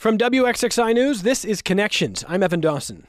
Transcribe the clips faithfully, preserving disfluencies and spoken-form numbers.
From W X X I News, this is Connections. I'm Evan Dawson.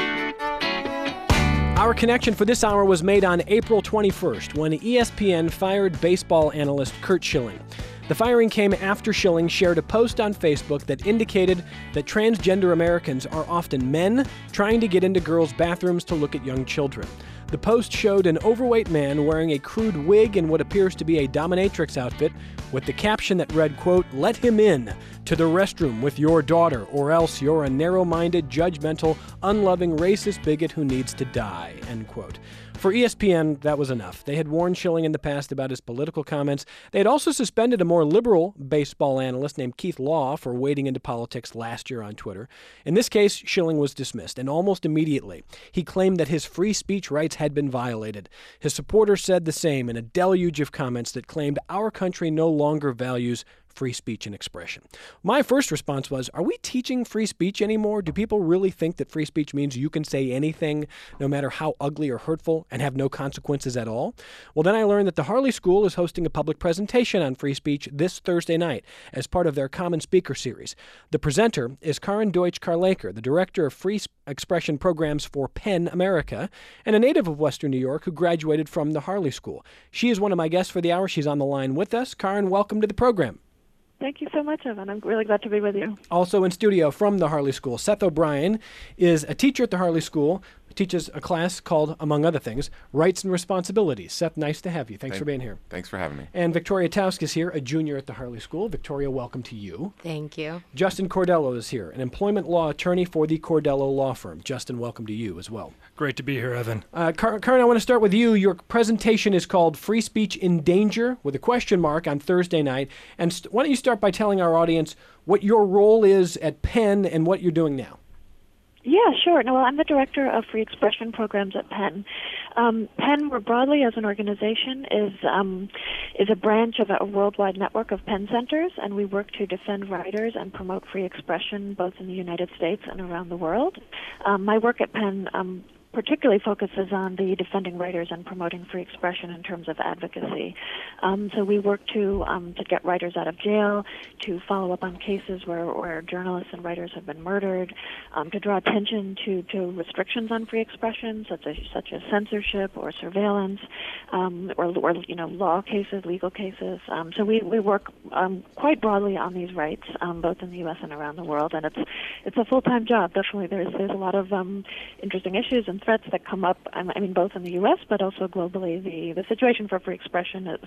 Our connection for this hour was made on April twenty-first when E S P N fired baseball analyst Curt Schilling. The firing came after Schilling shared a post on Facebook that indicated that transgender Americans are often men trying to get into girls' bathrooms to look at young children. The post showed an overweight man wearing a crude wig and what appears to be a dominatrix outfit with the caption that read, quote, "Let him in to the restroom with your daughter, or else you're a narrow-minded, judgmental, unloving, racist bigot who needs to die," end quote. For E S P N, that was enough. They had warned Schilling in the past about his political comments. They had also suspended a more liberal baseball analyst named Keith Law for wading into politics last year on Twitter. In this case, Schilling was dismissed, and almost immediately, he claimed that his free speech rights had been violated. His supporters said the same in a deluge of comments that claimed our country no longer values free speech and expression. My first response was, are we teaching free speech anymore? Do people really think that free speech means you can say anything, no matter how ugly or hurtful, and have no consequences at all? Well, then I learned that the Harley School is hosting a public presentation on free speech this Thursday night as part of their Common Speaker series. The presenter is Karen Deutsch-Carlaker, the director of free expression programs for PEN America, and a native of Western New York who graduated from the Harley School. She is one of my guests for the hour. She's on the line with us. Karen, welcome to the program. Thank you so much, Evan. I'm really glad to be with you. Also in studio from the Harley School, Seth O'Brien is a teacher at the Harley School, teaches a class called, among other things, Rights and Responsibilities. Seth, nice to have you. Thanks Thank, for being here. Thanks for having me. And Victoria Tausk is here, a junior at the Harley School. Victoria, welcome to you. Thank you. Justin Cordello is here, an employment law attorney for the Cordello Law Firm. Justin, welcome to you as well. Great to be here, Evan. Uh, Car- Karen, I want to start with you. Your presentation is called Free Speech in Danger, with a question mark, on Thursday night. And st- why don't you start by telling our audience what your role is at PEN and what you're doing now? Yeah, sure. No, well, I'm the director of free expression programs at PEN. Um, PEN, more broadly as an organization, is um, is a branch of a worldwide network of PEN centers, and we work to defend writers and promote free expression both in the United States and around the world. Um, my work at PEN um, particularly focuses on the defending writers and promoting free expression in terms of advocacy. Um, so we work to um, to get writers out of jail, to follow up on cases where, where journalists and writers have been murdered, um, to draw attention to, to restrictions on free expression, such as such as censorship or surveillance, um, or, or you know law cases, legal cases. Um, so we, we work um, quite broadly on these rights, um, both in the U S and around the world, and it's it's a full-time job. Definitely, there's there's a lot of um, interesting issues and threats that come up, I mean, both in the U S, but also globally. The, the situation for free expression is,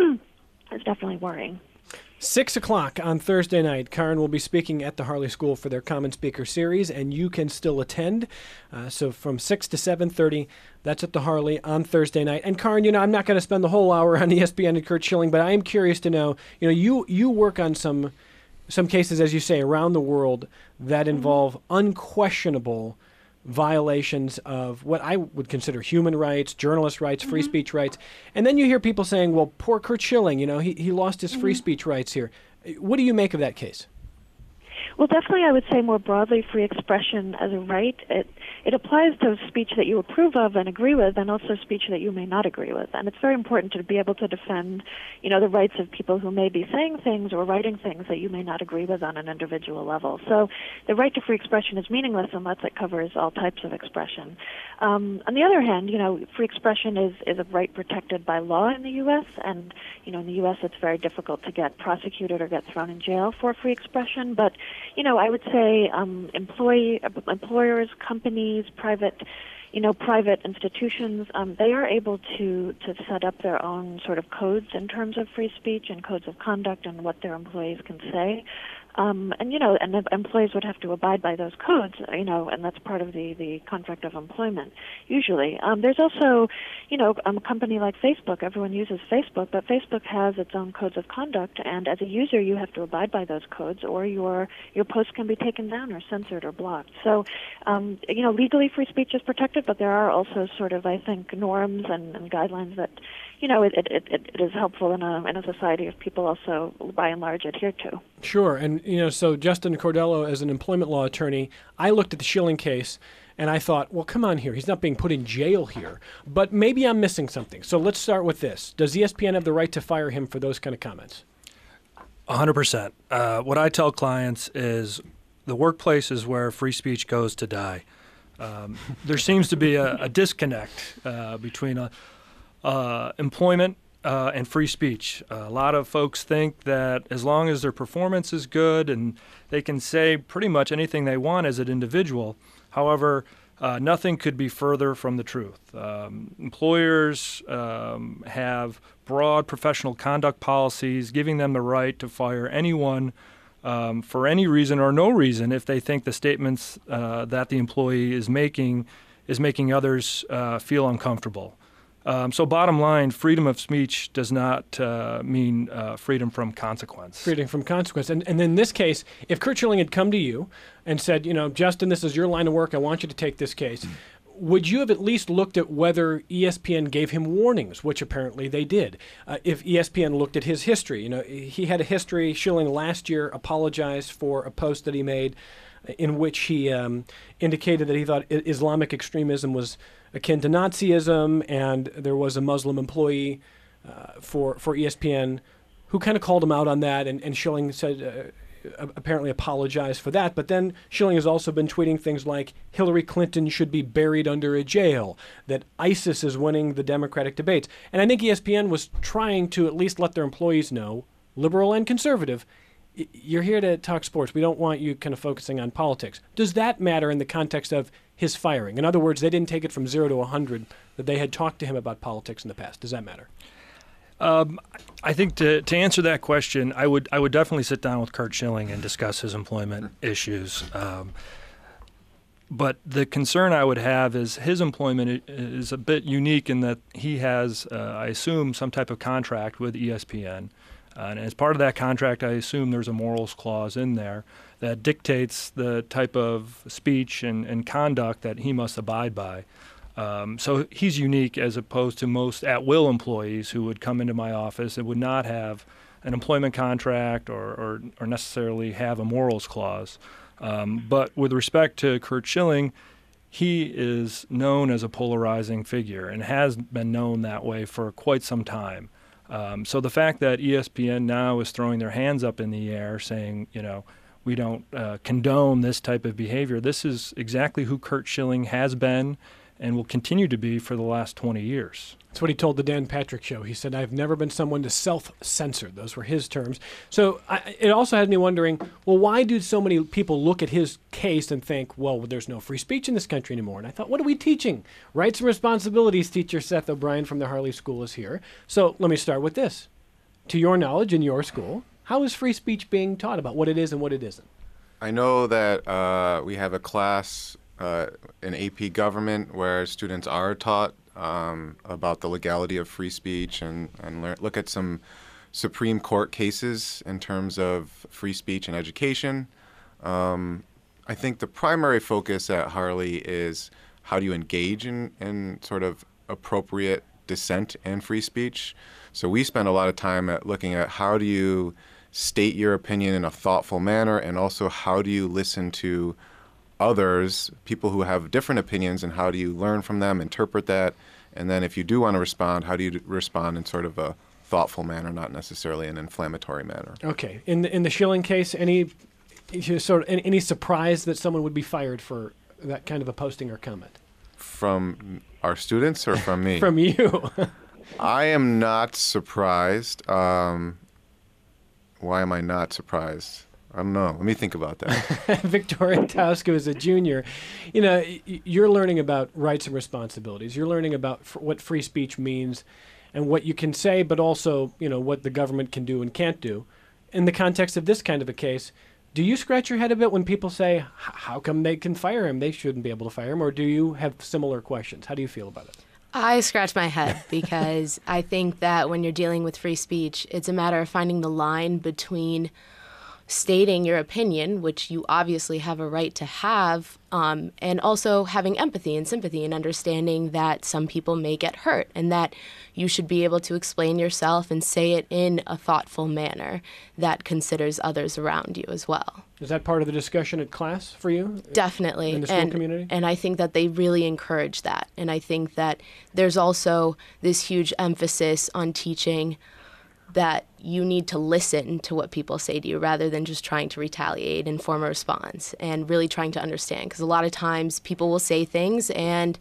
is definitely worrying. Six o'clock on Thursday night, Karen will be speaking at the Harley School for their Common Speaker series, and you can still attend. Uh, so from six to seven thirty, that's at the Harley on Thursday night. And Karen, you know, I'm not going to spend the whole hour on E S P N and Curt Schilling, but I am curious to know, you know, you, you work on some, some cases, as you say, around the world that involve unquestionable violations of what I would consider human rights, journalist rights, free mm-hmm. speech rights. And then you hear people saying, well, poor Curt Schilling, you know, he, he lost his mm-hmm. free speech rights here. What do you make of that case? Well, definitely, I would say more broadly, free expression as a right, it it applies to speech that you approve of and agree with, and also speech that you may not agree with. And it's very important to be able to defend, you know, the rights of people who may be saying things or writing things that you may not agree with on an individual level. So the right to free expression is meaningless unless it covers all types of expression. Um, on the other hand, you know, free expression is, is a right protected by law in the U S, and, you know, in the U S it's very difficult to get prosecuted or get thrown in jail for free expression. But, you know, I would say um, employee, employers, companies, private, you know, private institutions, um, they are able to, to set up their own sort of codes in terms of free speech and codes of conduct and what their employees can say. Um, and, you know, and the employees would have to abide by those codes, you know, and that's part of the, the contract of employment, usually. Um, there's also, you know, um, a company like Facebook. Everyone uses Facebook, but Facebook has its own codes of conduct, and as a user, you have to abide by those codes, or your your post can be taken down or censored or blocked. So, um, you know, legally free speech is protected, but there are also sort of, I think, norms and, and guidelines that, you know, it, it, it, it is helpful in a, in a society if people also, by and large, adhere to. Sure. And, you know, so Justin Cordello, as an employment law attorney, I looked at the Schilling case and I thought, well, come on here. He's not being put in jail here. But maybe I'm missing something. So let's start with this. Does E S P N have the right to fire him for those kind of comments? one hundred percent. Uh, what I tell clients is the workplace is where free speech goes to die. Um, there seems to be a, a disconnect uh, between a, uh, employment uh, and free speech. Uh, a lot of folks think that as long as their performance is good and they can say pretty much anything they want as an individual, however, uh, nothing could be further from the truth. Um, employers um, have broad professional conduct policies giving them the right to fire anyone Um, for any reason or no reason if they think the statements uh, that the employee is making is making others uh, feel uncomfortable. Um, so bottom line, freedom of speech does not uh, mean uh, freedom from consequence. Freedom from consequence. And, and in this case, if Curt Schilling had come to you and said, you know, Justin, this is your line of work, I want you to take this case, mm. would you have at least looked at whether E S P N gave him warnings, which apparently they did? Uh, if E S P N looked at his history, you know, he had a history. Schilling last year apologized for a post that he made in which he um, indicated that he thought Islamic extremism was akin to Nazism, and there was a Muslim employee uh, for for E S P N who kind of called him out on that, and, and Schilling said. Uh, apparently apologized for that, but then Schilling has also been tweeting things like Hillary Clinton should be buried under a jail, that ISIS is winning the Democratic debates. And I think E S P N was trying to at least let their employees know, liberal and conservative, you're here to talk sports. We don't want you kind of focusing on politics. Does that matter in the context of his firing? In other words, they didn't take it from zero to one hundred, that they had talked to him about politics in the past. Does that matter? Um, I think to, to answer that question, I would I would definitely sit down with Curt Schilling and discuss his employment issues. Um, but the concern I would have is his employment is a bit unique in that he has, uh, I assume, some type of contract with E S P N. Uh, and as part of that contract, I assume there's a morals clause in there that dictates the type of speech and, and conduct that he must abide by. Um, so he's unique as opposed to most at-will employees who would come into my office and would not have an employment contract or, or, or necessarily have a morals clause. Um, but with respect to Curt Schilling, he is known as a polarizing figure and has been known that way for quite some time. Um, so the fact that E S P N now is throwing their hands up in the air saying, you know, we don't uh, condone this type of behavior, this is exactly who Curt Schilling has been and will continue to be for the last twenty years. That's what he told the Dan Patrick Show. He said, I've never been someone to self-censor. Those were his terms. So I, it also had me wondering, well, why do so many people look at his case and think, well, there's no free speech in this country anymore? And I thought, what are we teaching? Rights and responsibilities teacher Seth O'Brien from the Harley School is here. So let me start with this. To your knowledge, in your school, how is free speech being taught about what it is and what it isn't? I know that uh, we have a class Uh, in A P Government where students are taught um, about the legality of free speech and, and learn, look at some Supreme Court cases in terms of free speech and education. Um, I think the primary focus at Harley is how do you engage in, in sort of appropriate dissent and free speech. So we spend a lot of time at looking at how do you state your opinion in a thoughtful manner, and also how do you listen to others, people who have different opinions, and how do you learn from them, interpret that, and then if you do want to respond, how do you respond in sort of a thoughtful manner, not necessarily an inflammatory manner. Okay. In the, in the Schilling case, any sort of any, any surprise that someone would be fired for that kind of a posting or comment? From our students or from me? From you. I am not surprised. Um, why am I not surprised? I don't know. Let me think about that. Victoria Tausko is a junior. You know, you're learning about rights and responsibilities. You're learning about f- what free speech means and what you can say, but also, you know, what the government can do and can't do. In the context of this kind of a case, do you scratch your head a bit when people say, how come they can fire him? They shouldn't be able to fire him. Or do you have similar questions? How do you feel about it? I scratch my head because I think that when you're dealing with free speech, it's a matter of finding the line between stating your opinion, which you obviously have a right to have, um, and also having empathy and sympathy and understanding that some people may get hurt and that you should be able to explain yourself and say it in a thoughtful manner that considers others around you as well. Is that part of the discussion at class for you? Definitely. In the school and, community? And I think that they really encourage that. And I think that there's also this huge emphasis on teaching that you need to listen to what people say to you rather than just trying to retaliate and form a response, and really trying to understand. Because a lot of times people will say things, and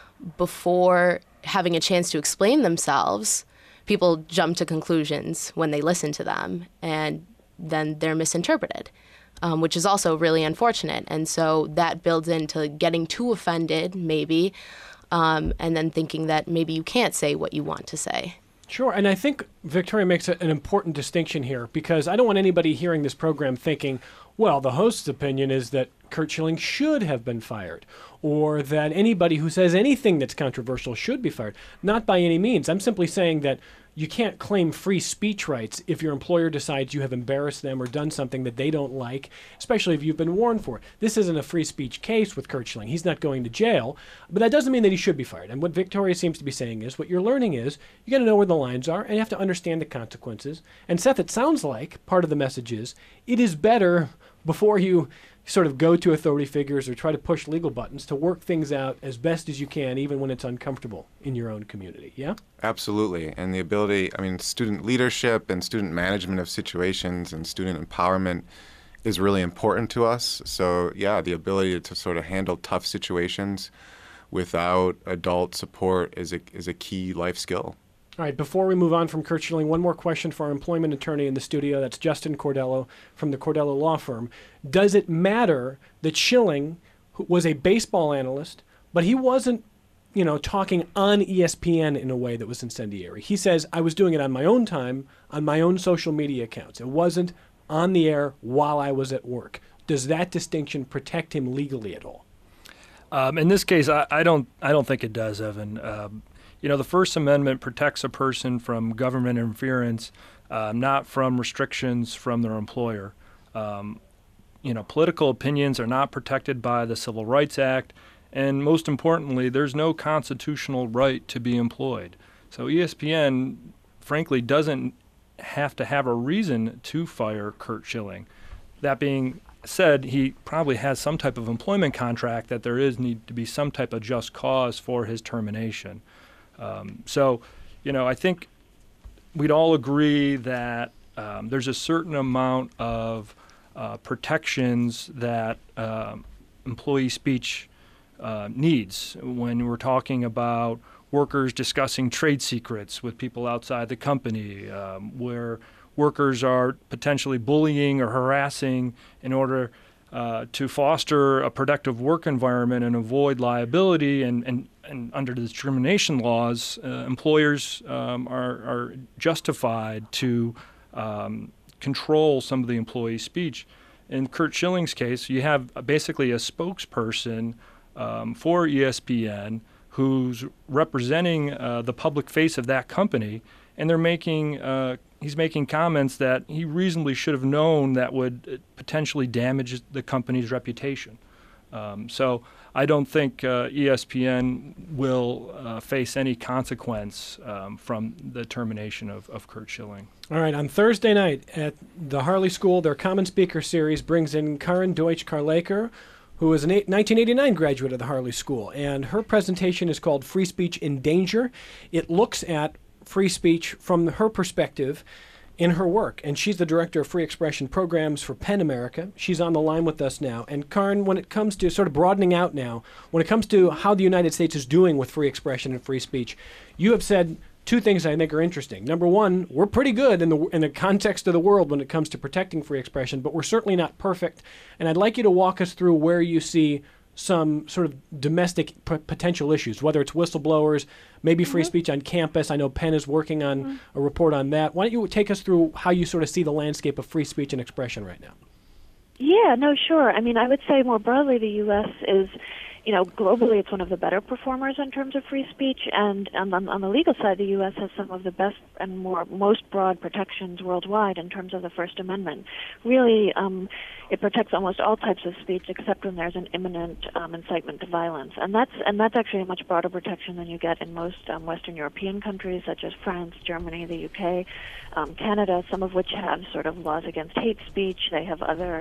before having a chance to explain themselves, people jump to conclusions when they listen to them, and then they're misinterpreted, um, which is also really unfortunate. And so that builds into getting too offended, maybe, um, and then thinking that maybe you can't say what you want to say. Sure, and I think Victoria makes a, an important distinction here, because I don't want anybody hearing this program thinking, well, the host's opinion is that Curt Schilling should have been fired, or that anybody who says anything that's controversial should be fired. Not by any means. I'm simply saying that you can't claim free speech rights if your employer decides you have embarrassed them or done something that they don't like, especially if you've been warned for it. This isn't a free speech case with Curt Schilling. He's not going to jail, but that doesn't mean that he should be fired. And what Victoria seems to be saying is what you're learning is you got to know where the lines are, and you have to understand the consequences. And Seth, it sounds like part of the message is it is better before you sort of go to authority figures or try to push legal buttons to work things out as best as you can, even when it's uncomfortable in your own community. Yeah? Absolutely. And the ability, I mean, student leadership and student management of situations and student empowerment is really important to us. So, yeah, the ability to sort of handle tough situations without adult support is a, is a key life skill. All right, before we move on from Curt Schilling, one more question for our employment attorney in the studio. That's Justin Cordello from the Cordello Law Firm. Does it matter that Schilling who was a baseball analyst, but he wasn't, you know, talking on E S P N in a way that was incendiary? He says, I was doing it on my own time, on my own social media accounts. It wasn't on the air while I was at work. Does that distinction protect him legally at all? Um, in this case, I, I don't. I don't think it does, Evan. Um, You know, the First Amendment protects a person from government interference, uh, not from restrictions from their employer. Um, you know, political opinions are not protected by the Civil Rights Act, and most importantly, there's no constitutional right to be employed. So E S P N, frankly, doesn't have to have a reason to fire Curt Schilling. That being said, he probably has some type of employment contract that there is need to be some type of just cause for his termination. Um, so, you know, I think we'd all agree that um, there's a certain amount of uh, protections that um, employee speech uh, needs when we're talking about workers discussing trade secrets with people outside the company, um, where workers are potentially bullying or harassing in order uh, to foster a productive work environment and avoid liability. And, and, and under the discrimination laws, uh, employers um, are, are justified to um, control some of the employee speech. In Curt Schilling's case, you have basically a spokesperson um, for E S P N who's representing uh, the public face of that company, and they're making uh, he's making comments that he reasonably should have known that would potentially damage the company's reputation. Um, so I don't think uh, E S P N will uh, face any consequence um, from the termination of, of Curt Schilling. All right, on Thursday night at the Harley School, their Common Speaker Series brings in Karen Deutsch-Karlaker, who is a nineteen eighty-nine graduate of the Harley School, and her presentation is called Free Speech in Danger. It looks at free speech from her perspective in her work, and she's the director of free expression programs for PEN America. She's on the line with us now. And Karen, when it comes to sort of broadening out now, when it comes to how the United States is doing with free expression and free speech, you have said two things I think are interesting. Number one, we're pretty good in the in the context of the world when it comes to protecting free expression, but we're certainly not perfect. And I'd like you to walk us through where you see some sort of domestic p- potential issues, whether it's whistleblowers, maybe free mm-hmm. speech on campus. I know Penn is working on mm-hmm. a report on that. Why don't you take us through how you sort of see the landscape of free speech and expression right now? Yeah, no, sure. I mean, I would say more broadly the U S is, you know, globally it's one of the better performers in terms of free speech, and on, on the legal side, the U S has some of the best and more most broad protections worldwide in terms of the First Amendment. Really, um, it protects almost all types of speech except when there's an imminent um, incitement to violence, and that's and that's actually a much broader protection than you get in most um, Western European countries such as France, Germany, the U K, um, Canada, some of which have sort of laws against hate speech. They have other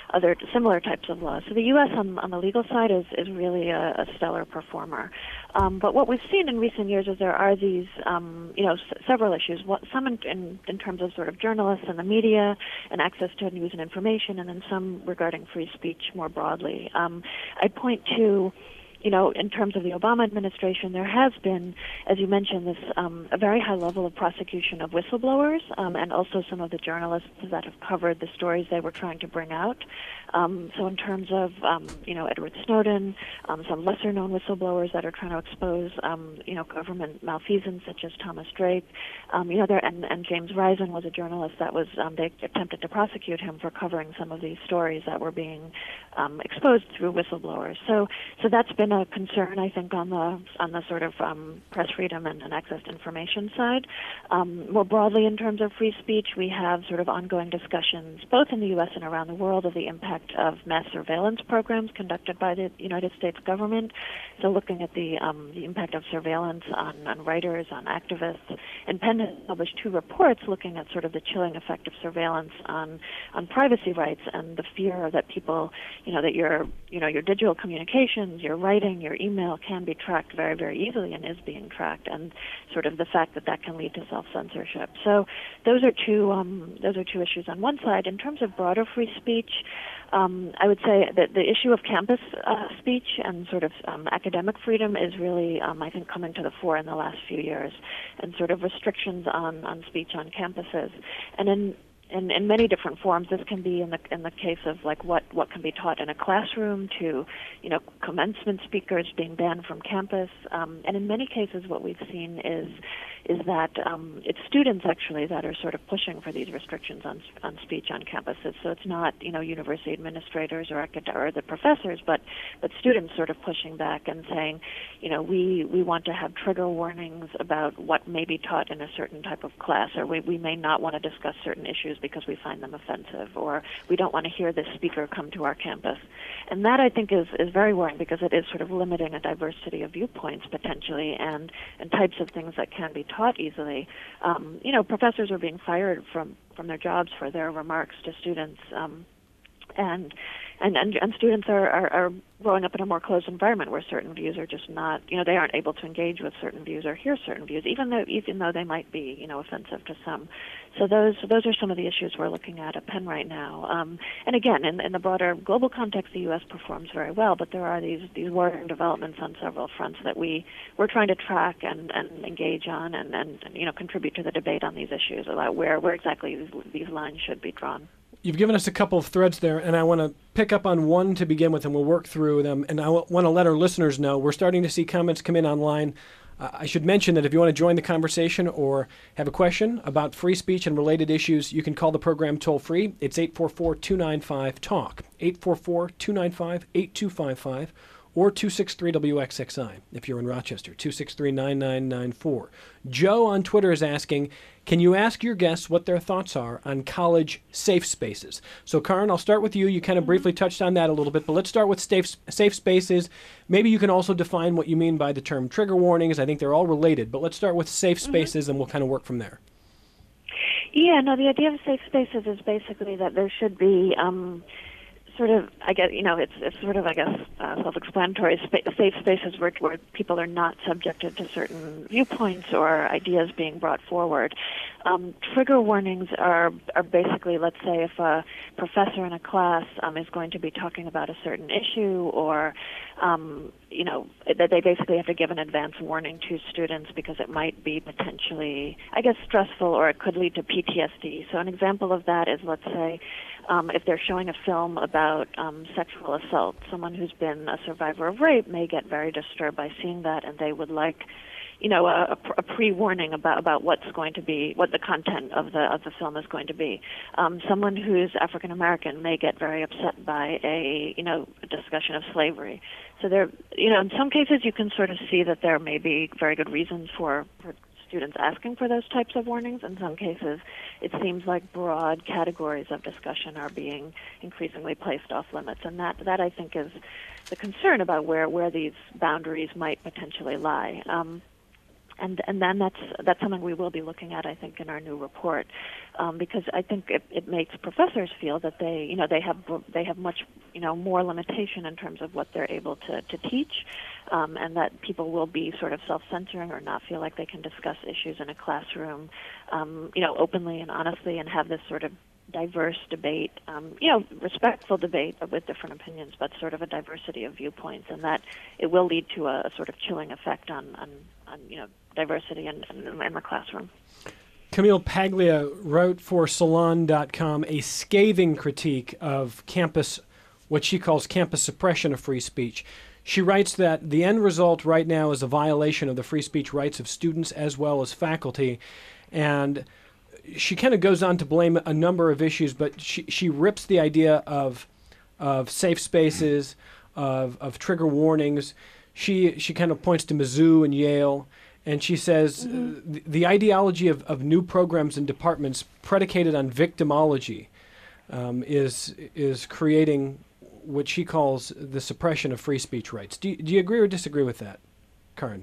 other similar types of laws. So the U S on, on the legal side is, is really a, a stellar performer. Um, but what we've seen in recent years is there are these, um, you know, s- several issues. What, some in, in, in terms of sort of journalists and the media and access to news and information, and then some regarding free speech more broadly. Um, I point to, you know, in terms of the Obama administration, there has been, as you mentioned, this um, a very high level of prosecution of whistleblowers um, and also some of the journalists that have covered the stories they were trying to bring out. Um, so in terms of, um, you know, Edward Snowden, um, some lesser-known whistleblowers that are trying to expose, um, you know, government malfeasance, such as Thomas Drake, um, you know, there, and, and James Risen was a journalist that was, um, they attempted to prosecute him for covering some of these stories that were being um, exposed through whistleblowers. So, so that's been a concern, I think, on the on the sort of um, press freedom and, and access to information side. Um, more broadly, in terms of free speech, we have sort of ongoing discussions, both in the U S and around the world, of the impact of mass surveillance programs conducted by the United States government. So, looking at the um, the impact of surveillance on, on writers, on activists, and Penn has published two reports looking at sort of the chilling effect of surveillance on on privacy rights and the fear that people, you know, that your you know your digital communications, your writing, your email can be tracked very, very easily and is being tracked, and sort of the fact that that can lead to self-censorship. So those are two um, those are two issues on one side. In terms of broader free speech, um, I would say that the issue of campus uh, speech and sort of um, academic freedom is really, um, I think, coming to the fore in the last few years, and sort of restrictions on, on speech on campuses. And in In, in many different forms. This can be in the in the case of like what, what can be taught in a classroom, to, you know, commencement speakers being banned from campus, um, and in many cases what we've seen is is that um, it's students actually that are sort of pushing for these restrictions on on speech on campuses. So it's not, you know, university administrators or acad- or the professors, but but students sort of pushing back and saying, you know, we we want to have trigger warnings about what may be taught in a certain type of class, or we, we may not want to discuss certain issues because we find them offensive, or we don't want to hear this speaker come to our campus. And that, I think, is, is very worrying, because it is sort of limiting a diversity of viewpoints potentially, and, and types of things that can be taught easily. Um, you know, professors are being fired from, from their jobs for their remarks to students, um, and And, and and students are, are, are growing up in a more closed environment where certain views are just not, you know, they aren't able to engage with certain views or hear certain views, even though even though they might be, you know, offensive to some. So those those are some of the issues we're looking at at Penn right now. Um, and again, in, in the broader global context, the U S performs very well, but there are these these worrying developments on several fronts that we we're trying to track and, and engage on, and, and you know, contribute to the debate on these issues about where where exactly these, these lines should be drawn. You've given us a couple of threads there, and I want to pick up on one to begin with, and we'll work through them. And I w- want to let our listeners know we're starting to see comments come in online. Uh, I should mention that if you want to join the conversation or have a question about free speech and related issues, you can call the program toll-free. It's eight four four, two nine five, talk, eight four four, two nine five, eight two five five, or two six three W X X I if you're in Rochester, two six three, nine nine nine four. Joe on Twitter is asking, can you ask your guests what their thoughts are on college safe spaces? So, Karin, I'll start with you. You kind of briefly touched on that a little bit, but let's start with safe, safe spaces. Maybe you can also define what you mean by the term trigger warnings. I think they're all related, but let's start with safe spaces, mm-hmm. and we'll kind of work from there. Yeah, no, the idea of safe spaces is basically that there should be um, sort of, I guess, you know, it's it's sort of, I guess, uh, self-explanatory, spa- safe spaces where, where people are not subjected to certain viewpoints or ideas being brought forward. Um, trigger warnings are are basically, let's say, if a professor in a class um, is going to be talking about a certain issue, or um, you know, that they basically have to give an advance warning to students because it might be potentially, I guess, stressful, or it could lead to P T S D. So an example of that is, let's say, um, if they're showing a film about um, sexual assault, someone who's been a survivor of rape may get very disturbed by seeing that, and they would like, you know, a, a pre-warning about, about what's going to be, what the content of the of the film is going to be. Um, someone who's African American may get very upset by a, you know, a discussion of slavery. So there, you know, in some cases you can sort of see that there may be very good reasons for, for students asking for those types of warnings. In some cases, it seems like broad categories of discussion are being increasingly placed off limits, and that that I think is the concern about where where these boundaries might potentially lie. Um, and and then that's that's something we will be looking at, I think, in our new report, um, because I think it, it makes professors feel that they, you know, they have they have much, you know, more limitation in terms of what they're able to to teach, um, and that people will be sort of self-censoring or not feel like they can discuss issues in a classroom, um, you know, openly and honestly, and have this sort of diverse debate, um, you know, respectful debate with different opinions, but sort of a diversity of viewpoints, and that it will lead to a, a sort of chilling effect on, on, on you know, diversity in, in, in the classroom. Camille Paglia wrote for Salon dot com a scathing critique of campus, what she calls campus suppression of free speech. She writes that the end result right now is a violation of the free speech rights of students as well as faculty, and she kind of goes on to blame a number of issues, but she, she rips the idea of of safe spaces, of of trigger warnings. She she kind of points to Mizzou and Yale, and she says mm-hmm. uh, the, the ideology of, of new programs and departments predicated on victimology um, is is creating what she calls the suppression of free speech rights. Do you, do you agree or disagree with that, Karin?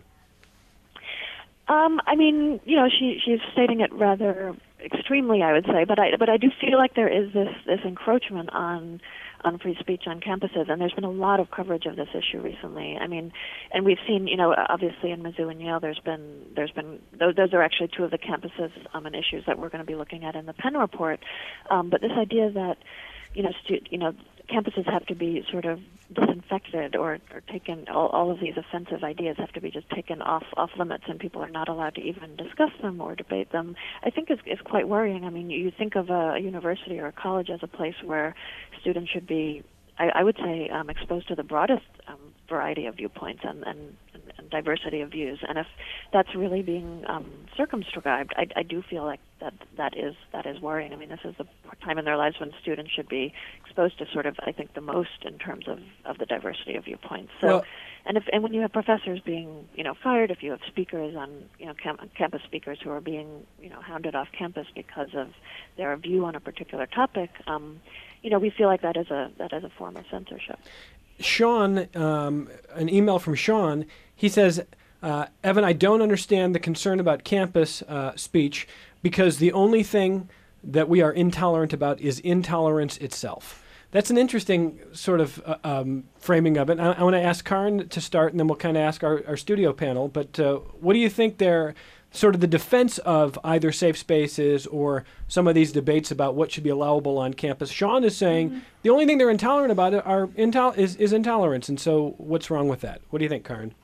Um, I mean, you know, she she's stating it rather extremely, I would say, but I but I do feel like there is this this encroachment on on free speech on campuses, and there's been a lot of coverage of this issue recently. I mean, and we've seen, you know, obviously in Mizzou and Yale, there's been there's been those, those are actually two of the campuses um, and issues that we're going to be looking at in the Penn report. Um, but this idea that, you know, stu- you know, campuses have to be sort of disinfected or, or taken, all, all of these offensive ideas have to be just taken off off limits, and people are not allowed to even discuss them or debate them, I think is, is quite worrying. I mean, you think of a, a university or a college as a place where students should be, I, I would say, um, exposed to the broadest um, variety of viewpoints and, and, and diversity of views. And if that's really being um, circumscribed, I, I do feel like that that is that is worrying. I mean, this is the time in their lives when students should be exposed to sort of, I think, the most in terms of, of the diversity of viewpoints. So, well, and if and when you have professors being, you know, fired, if you have speakers on, you know, cam- campus speakers who are being, you know, hounded off campus because of their view on a particular topic, um, you know, we feel like that is a that is a form of censorship. Sean, um, an email from Sean, he says, uh, Evan, I don't understand the concern about campus uh, speech because the only thing that we are intolerant about is intolerance itself. That's an interesting sort of uh, um, framing of it. I, I want to ask Karin to start, and then we'll kind of ask our, our studio panel. But uh, what do you think they're sort of the defense of either safe spaces or some of these debates about what should be allowable on campus? Sean is saying mm-hmm. the only thing they're intolerant about are intol- is, is intolerance. And so what's wrong with that? What do you think, Karin?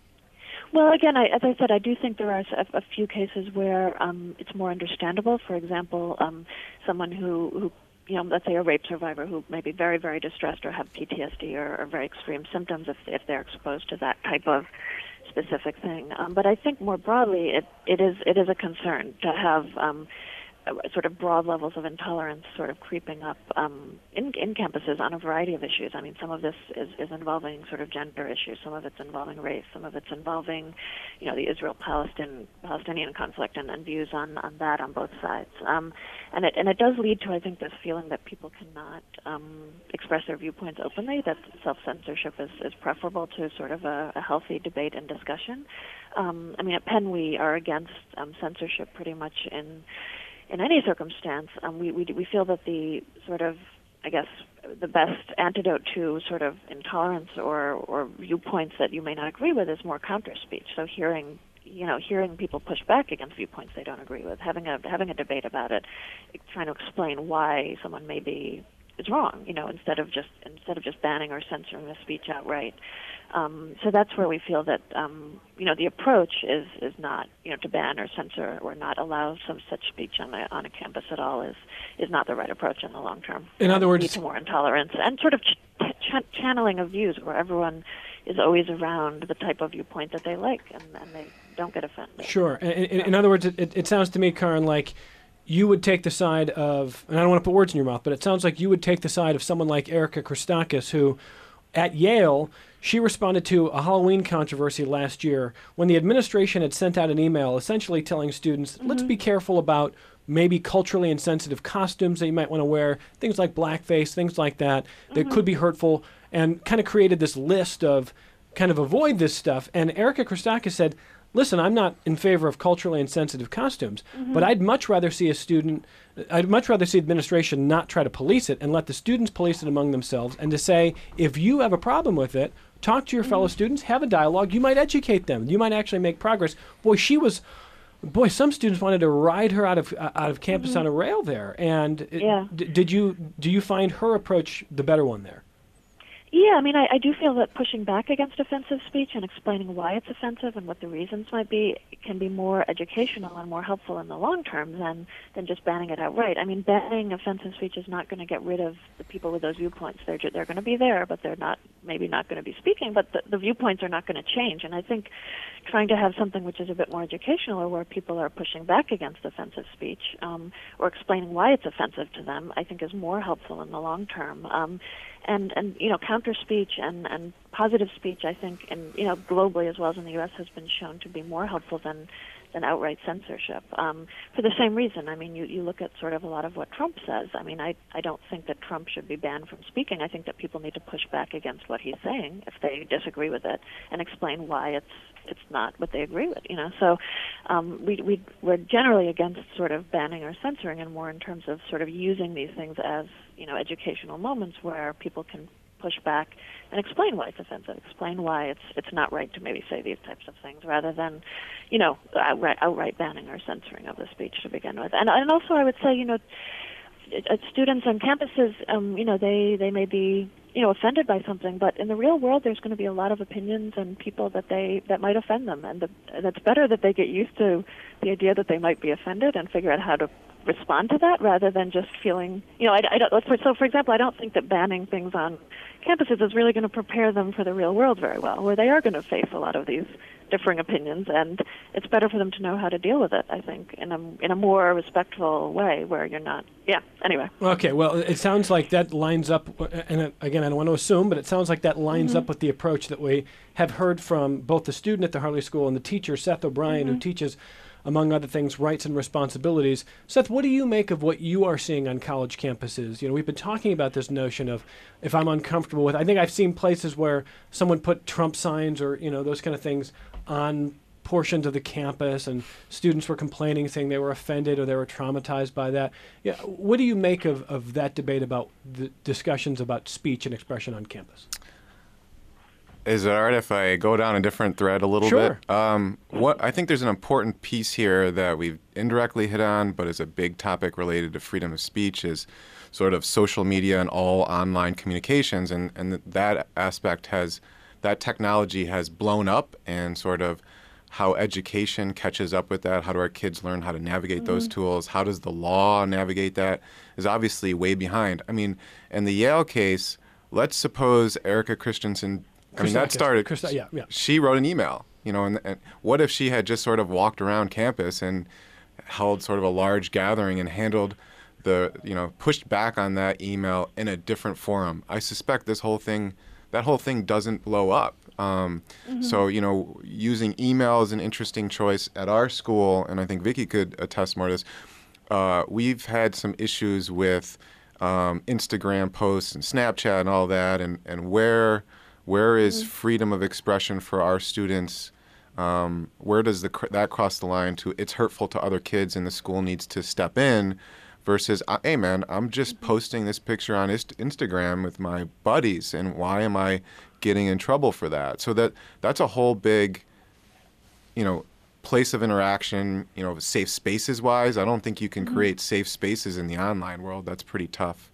Well, again, I, as I said, I do think there are a, a few cases where um, it's more understandable. For example, um, someone who, who, you know, let's say a rape survivor who may be very, very distressed or have P T S D or, or very extreme symptoms if, if they're exposed to that type of specific thing. Um, but I think more broadly, it, it is it is a concern to have um, sort of broad levels of intolerance sort of creeping up um, in, in campuses on a variety of issues. I mean, some of this is, is involving sort of gender issues, some of it's involving race, some of it's involving, you know, the Israel-Palestinian Palestinian conflict and, and views on, on that on both sides. Um, and it and it does lead to, I think, this feeling that people cannot um, express their viewpoints openly, that self-censorship is, is preferable to sort of a, a healthy debate and discussion. Um, I mean, at Penn, we are against um, censorship pretty much in in any circumstance. Um, we, we we feel that the sort of, I guess, the best antidote to sort of intolerance or, or viewpoints that you may not agree with is more counter speech. So hearing, you know, hearing people push back against viewpoints they don't agree with, having a having a debate about it, trying to explain why someone may be is wrong, you know, instead of just instead of just banning or censoring the speech outright. Um, so that's where we feel that, um, you know, the approach is, is not, you know, to ban or censor or not allow some such speech on a, on a campus at all is, is not the right approach in the long term. In other words, lead to more intolerance and sort of ch- ch- channeling of views where everyone is always around the type of viewpoint that they like and, and they don't get offended. Sure. In, in, in other words, it, it, it sounds to me, Karin, like you would take the side of, and I don't want to put words in your mouth, but it sounds like you would take the side of someone like Erica Christakis, who at Yale, she responded to a Halloween controversy last year when the administration had sent out an email essentially telling students, mm-hmm. let's be careful about maybe culturally insensitive costumes that you might want to wear, things like blackface, things like that, that mm-hmm. could be hurtful, and kind of created this list of kind of avoid this stuff. And Erica Christakis said, listen, I'm not in favor of culturally insensitive costumes, Mm-hmm. but I'd much rather see a student, I'd much rather see administration not try to police it and let the students police it among themselves, and to say, if you have a problem with it, talk to your fellow students, have a dialogue, you might educate them, you might actually make progress. Boy, she was, boy, some students wanted to ride her out of uh, out of campus on a rail there. And it- Yeah. d- did you do you find her approach the better one there? Yeah, I mean, I, I do feel that pushing back against offensive speech and explaining why it's offensive and what the reasons might be can be more educational and more helpful in the long term than, than just banning it outright. I mean, banning offensive speech is not going to get rid of the people with those viewpoints. They're, ju- they're going to be there, but they're not maybe not going to be speaking, but the, the viewpoints are not going to change. And I think trying to have something which is a bit more educational, or where people are pushing back against offensive speech um, or explaining why it's offensive to them, I think is more helpful in the long term. Um, And, and you know, counter speech and, and positive speech, I think, and you know, globally as well as in the U S, has been shown to be more helpful than than outright censorship. Um, for the same reason, I mean, you, you look at sort of a lot of what Trump says. I mean, I I don't think that Trump should be banned from speaking. I think that people need to push back against what he's saying if they disagree with it, and explain why it's it's not what they agree with. You know, so um, we we we're generally against sort of banning or censoring, and more in terms of sort of using these things as, you know, educational moments where people can push back and explain why it's offensive, explain why it's it's not right to maybe say these types of things, rather than, you know, outright, outright banning or censoring of the speech to begin with. And and also I would say, you know, uh, students on campuses, um, you know, they, they may be, you know, offended by something, but in the real world, there's going to be a lot of opinions and people that they that might offend them, and, the, and it's better that they get used to the idea that they might be offended and figure out how to respond to that, rather than just feeling, you know, I, I don't. So, for example, I don't think that banning things on campuses is really going to prepare them for the real world very well, where they are going to face a lot of these differing opinions, and it's better for them to know how to deal with it, I think, in a in a more respectful way, where you're not. Yeah. Anyway. Okay. Well, it sounds like that lines up, and uh, again, I don't want to assume, but it sounds like that lines Mm-hmm. up with the approach that we have heard from both the student at the Harley School and the teacher, Seth O'Brien, Mm-hmm. who teaches, among other things, rights and responsibilities. Seth, what do you make of what you are seeing on college campuses? You know, we've been talking about this notion of, if I'm uncomfortable with, I think I've seen places where someone put Trump signs or, you know, those kind of things on portions of the campus, and students were complaining, saying they were offended or they were traumatized by that. Yeah, what do you make of, of that debate about the discussions about speech and expression on campus? Is it all right if I go down a different thread a little Sure. bit? Um, what I think there's an important piece here that we've indirectly hit on, but is a big topic related to freedom of speech, is sort of social media and all online communications, and, and that aspect has, that technology has blown up, and sort of how education catches up with that. How do our kids learn how to navigate those tools? How does the law navigate that? Is obviously way behind. I mean, in the Yale case, let's suppose Erica Christensen, I mean, that Christakis. started, Christa- yeah, yeah. she wrote an email, you know, and, and what if she had just sort of walked around campus and held sort of a large gathering and handled the, you know, pushed back on that email in a different forum? I suspect this whole thing, that whole thing doesn't blow up. Um, Mm-hmm. So, you know, using email is an interesting choice at our school, and I think Vicki could attest more to this. Uh, we've had some issues with um, Instagram posts and Snapchat and all that, and, and where where is freedom of expression for our students? Um, where does the, that cross the line to it's hurtful to other kids and the school needs to step in, versus, uh, hey man, I'm just posting this picture on Inst- Instagram with my buddies, and why am I getting in trouble for that? So that that's a whole big, you know, place of interaction, you know, safe spaces wise. I don't think you can create safe spaces in the online world. That's pretty tough.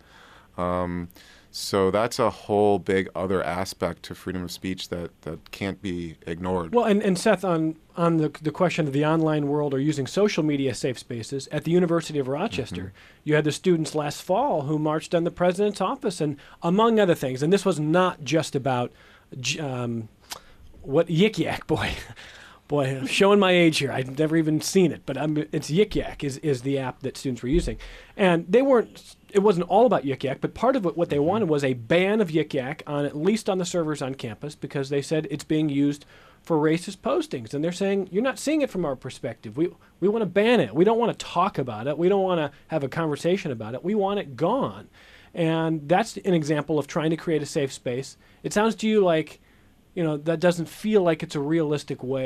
Um, so that's a whole big other aspect to freedom of speech that, that can't be ignored. Well, and, and Seth, on on the the question of the online world or using social media safe spaces, at the University of Rochester, Mm-hmm. you had the students last fall who marched on the president's office, and among other things, and this was not just about j- um, what Yik Yak, boy. Boy, I'm showing my age here. I've never even seen it, but I'm, it's Yik Yak is, is the app that students were using. And they weren't, it wasn't all about Yik Yak, but part of it, what they wanted was a ban of Yik Yak on at least on the servers on campus, because they said it's being used for racist postings. And they're saying, you're not seeing it from our perspective. We, we want to ban it. We don't want to talk about it. We don't want to have a conversation about it. We want it gone. And that's an example of trying to create a safe space. It sounds to you like, you know, that doesn't feel like it's a realistic way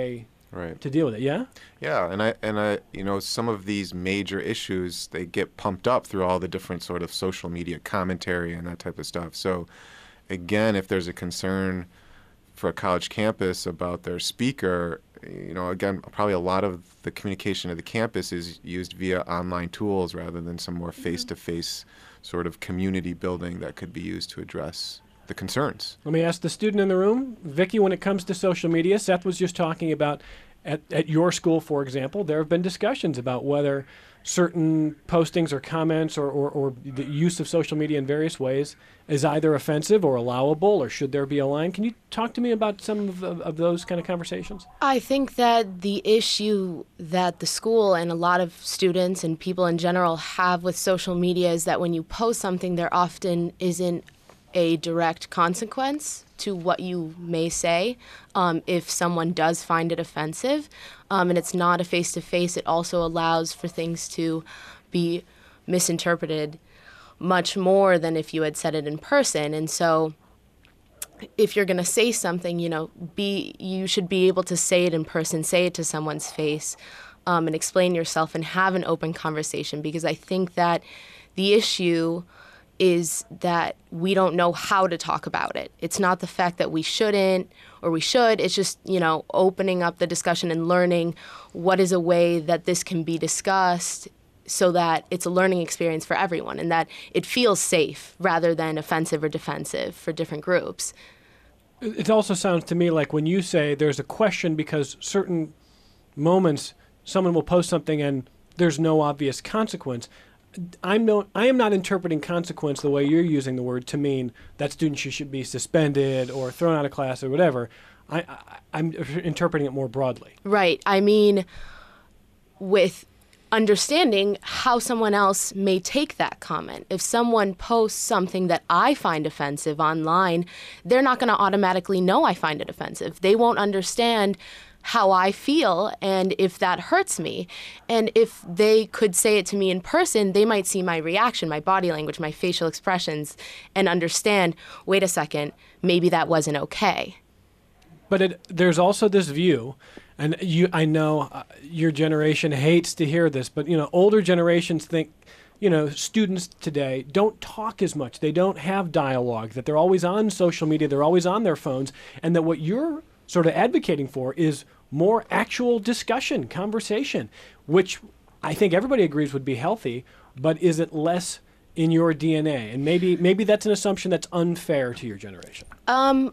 right. to deal with it. Yeah? Yeah, and I and I you know some of these major issues, they get pumped up through all the different sort of social media commentary and that type of stuff. So again, if there's a concern for a college campus about their speaker, you know, again, probably a lot of the communication of the campus is used via online tools rather than some more face-to-face sort of community building that could be used to address the concerns. Let me ask the student in the room. Vicki, when it comes to social media, Seth was just talking about at, at your school, for example, there have been discussions about whether certain postings or comments or, or, or the use of social media in various ways is either offensive or allowable, or should there be a line? Can you talk to me about some of, of, of those kind of conversations? I think that the issue that the school and a lot of students and people in general have with social media is that when you post something, there often isn't a direct consequence to what you may say um, if someone does find it offensive. Um, and it's not a face-to-face. It also allows for things to be misinterpreted much more than if you had said it in person. And so if you're going to say something, you know, be you should be able to say it in person, say it to someone's face, um, and explain yourself and have an open conversation, because I think that the issue is that we don't know how to talk about it. It's not the fact that we shouldn't or we should. It's just, you know, opening up the discussion and learning what is a way that this can be discussed so that it's a learning experience for everyone and that it feels safe rather than offensive or defensive for different groups. It also sounds to me like when you say there's a question because certain moments someone will post something and there's no obvious consequence. I'm no, I am not interpreting consequence the way you're using the word to mean that students should be suspended or thrown out of class or whatever. I, I, I'm interpreting it more broadly. Right. I mean, with understanding how someone else may take that comment. If someone posts something that I find offensive online, they're not going to automatically know I find it offensive. They won't understand how I feel and if that hurts me. And if they could say it to me in person, they might see my reaction, my body language, my facial expressions, and understand, wait a second, maybe that wasn't okay. But it, there's also this view, and you, I know uh, your generation hates to hear this, but you know, older generations think, you know, students today don't talk as much. They don't have dialogue, that they're always on social media, they're always on their phones, and that what you're sort of advocating for is more actual discussion, conversation, which I think everybody agrees would be healthy, but is it less in your D N A? And maybe maybe that's an assumption that's unfair to your generation. Um,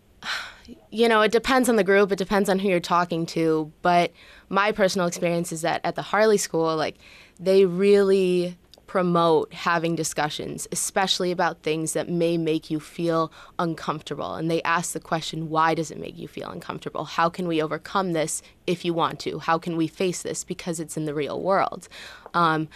you know, it depends on the group. It depends on who you're talking to. But my personal experience is that at the Harley School, like, they really promote having discussions, especially about things that may make you feel uncomfortable. And they ask the question, why does it make you feel uncomfortable? How can we overcome this if you want to? How can we face this because it's in the real world? Um,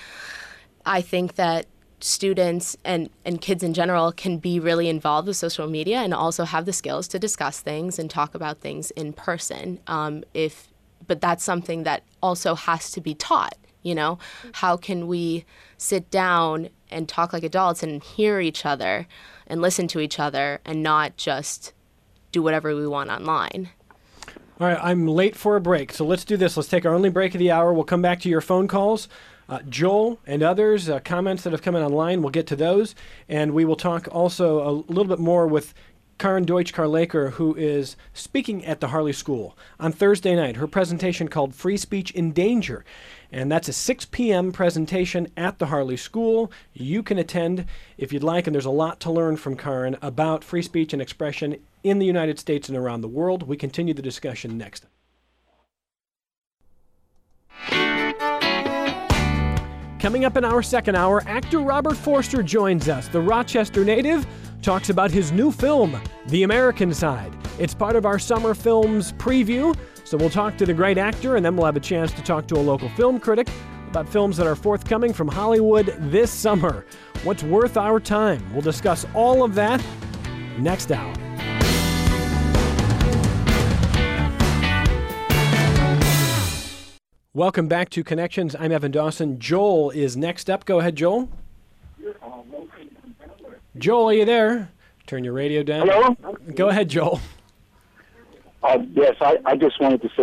I think that students and, and kids in general can be really involved with social media and also have the skills to discuss things and talk about things in person. Um, if, but that's something that also has to be taught. You know, how can we sit down and talk like adults and hear each other and listen to each other and not just do whatever we want online? All right, I'm late for a break, so let's do this. Let's take our only break of the hour. We'll come back to your phone calls. Uh, Joel and others, uh, comments that have come in online, we'll get to those. And we will talk also a little bit more with Karen Deutsch-Carlaker, who is speaking at the Harley School on Thursday night. Her presentation called Free Speech in Danger. And that's a six p.m. presentation at the Harley School. You can attend if you'd like, and there's a lot to learn from Karen about free speech and expression in the United States and around the world. We continue the discussion next. Coming up in our second hour, actor Robert Forster joins us. The Rochester native talks about his new film, The American Side. It's part of our summer films preview, so we'll talk to the great actor, and then we'll have a chance to talk to a local film critic about films that are forthcoming from Hollywood this summer. What's worth our time? We'll discuss all of that next hour. Welcome back to Connections. I'm Evan Dawson. Joel is next up. Go ahead, Joel. Joel, are you there? Turn your radio down. Hello? Go ahead, Joel. Uh, yes, I, I just wanted to say that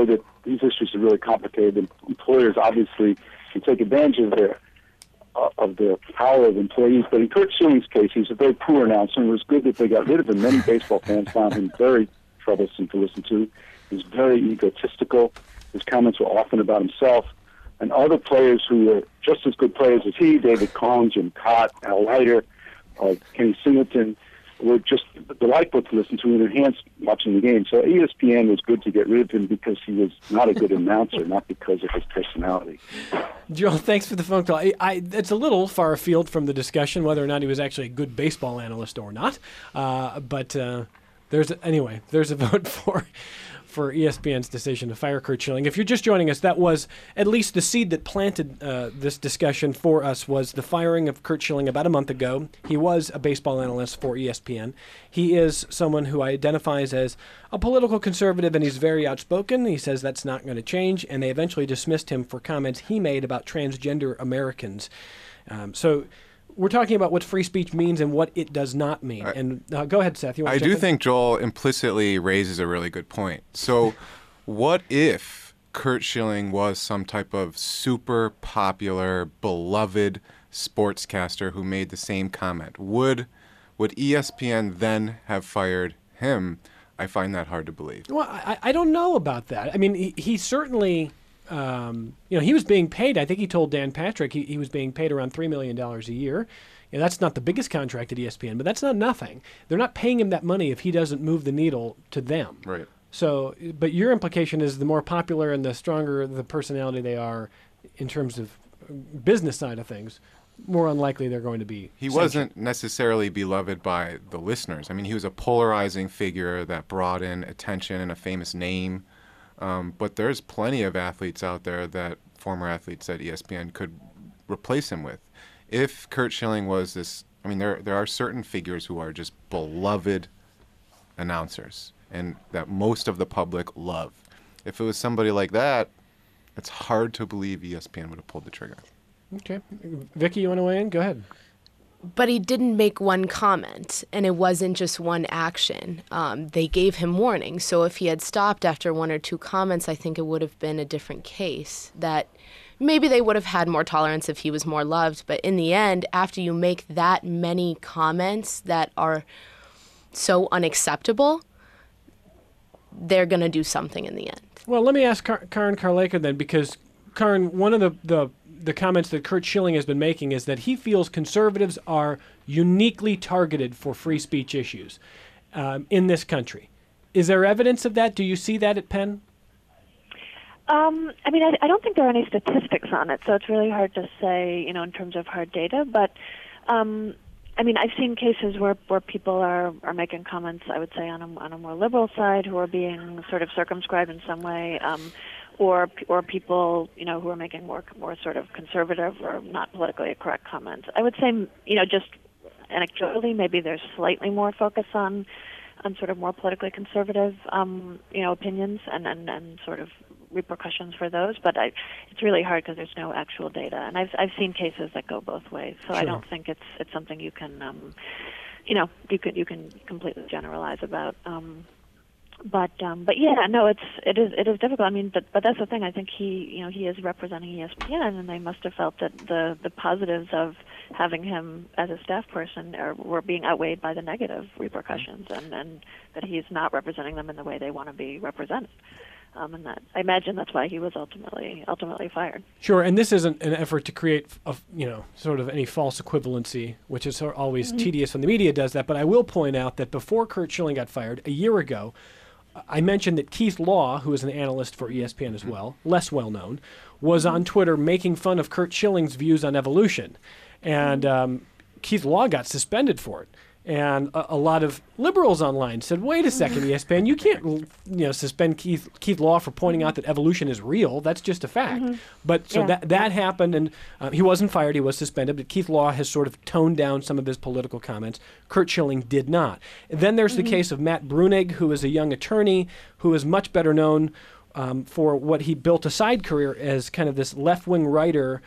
these issues are really complicated. Employers obviously can take advantage of their uh, of the power of employees. But in Curt Schilling's case, he's a very poor announcer, and it was good that they got rid of him. Many baseball fans found him very troublesome to listen to. He's very egotistical. His comments were often about himself. And other players who were just as good players as he, David Cone, Jim Cott, Al Leiter, uh, Kenny Singleton, were just delightful to listen to and enhanced watching the game. So E S P N was good to get rid of him because he was not a good announcer, not because of his personality. Joel, thanks for the phone call. I, I, it's a little far afield from the discussion whether or not he was actually a good baseball analyst or not. Uh, but uh, there's a, anyway, there's a vote for for E S P N's decision to fire Curt Schilling. If you're just joining us, that was at least the seed that planted uh, this discussion for us was the firing of Curt Schilling about a month ago. He was a baseball analyst for E S P N. He is someone who identifies as a political conservative, and he's very outspoken. He says that's not going to change, and they eventually dismissed him for comments he made about transgender Americans. Um, so we're talking about what free speech means and what it does not mean. I, and uh, go ahead, Seth. You want I to do in? think Joel implicitly raises a really good point. So what if Curt Schilling was some type of super popular, beloved sportscaster who made the same comment? Would would E S P N then have fired him? I find that hard to believe. Well, I, I don't know about that. I mean, he, he certainly... Um, you know, he was being paid. I think he told Dan Patrick he, he was being paid around three million dollars a year. You know, that's not the biggest contract at E S P N, but that's not nothing. They're not paying him that money if he doesn't move the needle to them. Right. So, but your implication is the more popular and the stronger the personality they are in terms of business side of things, more unlikely they're going to be He sanctioned. wasn't necessarily beloved by the listeners. I mean, he was a polarizing figure that brought in attention and a famous name. Um, but there's plenty of athletes out there that former athletes at E S P N could replace him with. If Curt Schilling was this, I mean, there there are certain figures who are just beloved announcers and that most of the public love. If it was somebody like that, it's hard to believe E S P N would have pulled the trigger. Okay. Vicky, you want to weigh in? Go ahead. But he didn't make one comment, and it wasn't just one action. Um, they gave him warning. So if he had stopped after one or two comments, I think it would have been a different case. That maybe they would have had more tolerance if he was more loved. But in the end, after you make that many comments that are so unacceptable, they're going to do something in the end. Well, let me ask Car- Karin Karleka then, because, Karin, one of the, the the comments that Curt Schilling has been making is that he feels conservatives are uniquely targeted for free speech issues um, in this country. Is there evidence of that? Do you see that at Penn? Um, I mean, I, I don't think there are any statistics on it, so it's really hard to say, you know, in terms of hard data. But, um, I mean, I've seen cases where, where people are, are making comments, I would say, on a, on a more liberal side who are being sort of circumscribed in some way, um, or or people, you know, who are making more more sort of conservative or not politically correct comments. I would say, you know, just anecdotally, maybe there's slightly more focus on on sort of more politically conservative, um, you know, opinions and, and, and sort of repercussions for those. But I, it's really hard because there's no actual data, and I've I've seen cases that go both ways. So Sure. I don't think it's it's something you can, um, you know, you can you can completely generalize about. Um, But um, but yeah, no, it's it is it is difficult. I mean, but but that's the thing. I think he you know he is representing E S P N, and they must have felt that the the positives of having him as a staff person are, were being outweighed by the negative repercussions, and, and that he's not representing them in the way they want to be represented. Um, and that I imagine that's why he was ultimately ultimately fired. Sure, and this isn't an effort to create, a, you know, sort of any false equivalency, which is always mm-hmm. tedious when the media does that. But I will point out that before Curt Schilling got fired a year ago, I mentioned that Keith Law, who is an analyst for E S P N as well, less well known, was on Twitter making fun of Curt Schilling's views on evolution. And um, Keith Law got suspended for it. And a, a lot of liberals online said, wait a second, E S P N, you can't you know, suspend Keith, Keith Law for pointing out that evolution is real. That's just a fact. Mm-hmm. But so yeah. that, that happened, and uh, he wasn't fired, he was suspended, but Keith Law has sort of toned down some of his political comments. Curt Schilling did not. And then there's mm-hmm. the case of Matt Brunig, who is a young attorney who is much better known um, for what he built a side career as kind of this left-wing writer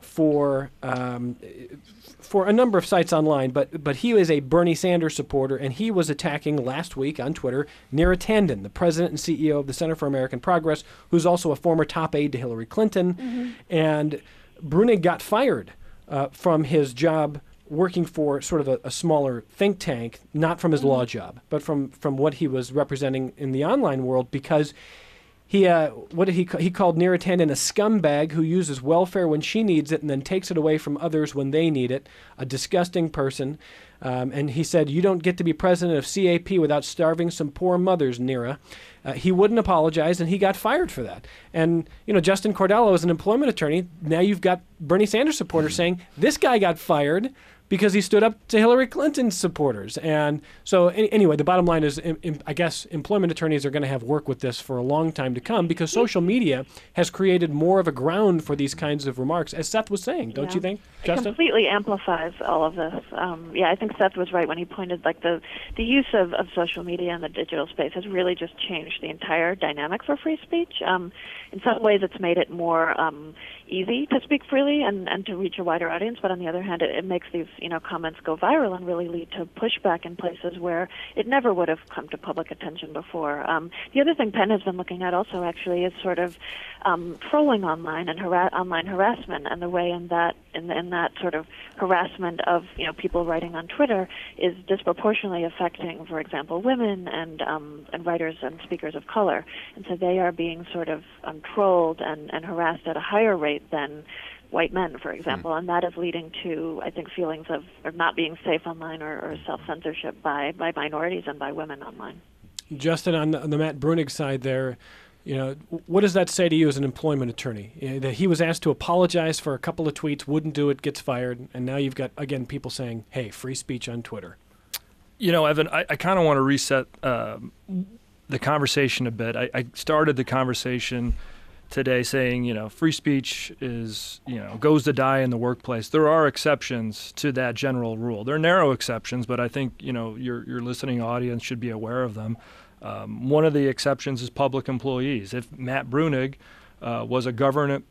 for um, for a number of sites online, but but he is a Bernie Sanders supporter, and he was attacking last week on Twitter Neera Tanden, the president and C E O of the Center for American Progress, who's also a former top aide to Hillary Clinton. Mm-hmm. And Brunig got fired uh, from his job working for sort of a, a smaller think tank, not from his mm-hmm. law job, but from, from what he was representing in the online world, because he uh, what did he ca- he called Neera Tanden a scumbag who uses welfare when she needs it and then takes it away from others when they need it, a disgusting person. Um, and he said, "You don't get to be president of C A P without starving some poor mothers, Neera." Uh, he wouldn't apologize, and he got fired for that. And, you know, Justin Cordello is an employment attorney. Now you've got Bernie Sanders supporters saying, this guy got fired because he stood up to Hillary Clinton's supporters. And so any, anyway, the bottom line is, im, im, I guess employment attorneys are going to have work with this for a long time to come, because social media has created more of a ground for these kinds of remarks, as Seth was saying, don't yeah. you think, It Justin? completely amplifies all of this. Um, yeah, I think Seth was right when he pointed, like, the, the use of, of social media and the digital space has really just changed the entire dynamic for free speech. Um, in some ways, it's made it more um, easy to speak freely and, and to reach a wider audience, but on the other hand, it, it makes these you know comments go viral and really lead to pushback in places where it never would have come to public attention before. Um, the other thing Penn has been looking at also actually is sort of um, trolling online and hara- online harassment, and the way in that in, in that sort of harassment of you know people writing on Twitter is disproportionately affecting, for example, women and um, and writers and speakers of color, and so they are being sort of um, trolled and, and harassed at a higher rate than white men, for example, mm. and that is leading to, I think, feelings of, of not being safe online or, or self-censorship by, by minorities and by women online. Justin, on the, on the Matt Brunig side there, you know, what does that say to you as an employment attorney? You know, that he was asked to apologize for a couple of tweets, wouldn't do it, gets fired, and now you've got, again, people saying, hey, free speech on Twitter. You know, Evan, I, I kind of want to reset uh, the conversation a bit. I, I started the conversation today saying, you know, free speech is, you know, goes to die in the workplace. There are exceptions to that general rule. There are narrow exceptions, but I think, you know, your your listening audience should be aware of them. Um, one of the exceptions is public employees. If Matt Brunig uh, was a government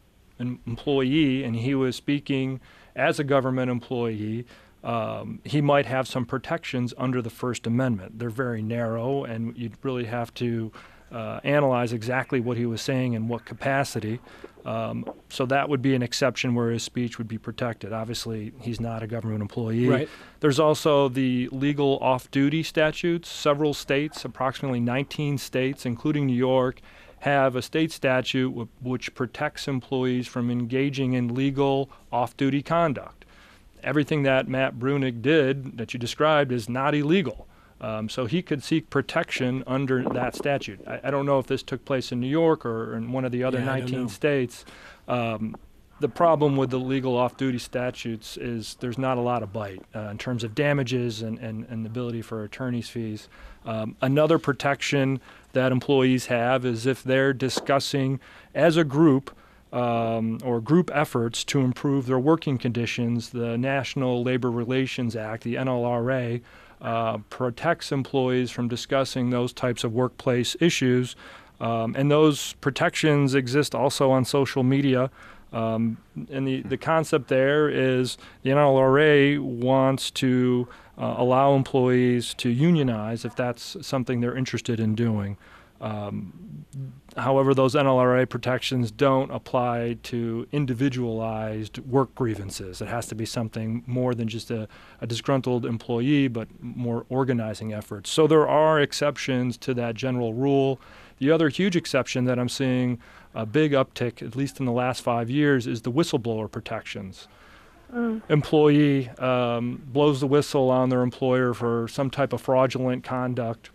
employee and he was speaking as a government employee, um, he might have some protections under the First Amendment. They're very narrow, and you'd really have to Uh, analyze exactly what he was saying in what capacity. Um, so that would be an exception where his speech would be protected. Obviously, he's not a government employee. Right. There's also the legal off-duty statutes. Several states, approximately nineteen states, including New York, have a state statute w- which protects employees from engaging in legal off-duty conduct. Everything that Matt Brunig did that you described is not illegal. Um, so he could seek protection under that statute. I, I don't know if this took place in New York or in one of the other yeah, nineteen states. Um, the problem with the legal off-duty statutes is there's not a lot of bite uh, in terms of damages and, and, and the ability for attorney's fees. Um, another protection that employees have is if they're discussing as a group Um, or group efforts to improve their working conditions. The National Labor Relations Act, the N L R A, uh, protects employees from discussing those types of workplace issues. Um, and those protections exist also on social media. Um, and the, the concept there is the N L R A wants to uh, allow employees to unionize if that's something they're interested in doing. Um, however, those N L R A protections don't apply to individualized work grievances. It has to be something more than just a, a disgruntled employee, but more organizing efforts. So there are exceptions to that general rule. The other huge exception that I'm seeing a big uptick, at least in the last five years, is the whistleblower protections. Mm. Employee um, blows the whistle on their employer for some type of fraudulent conduct,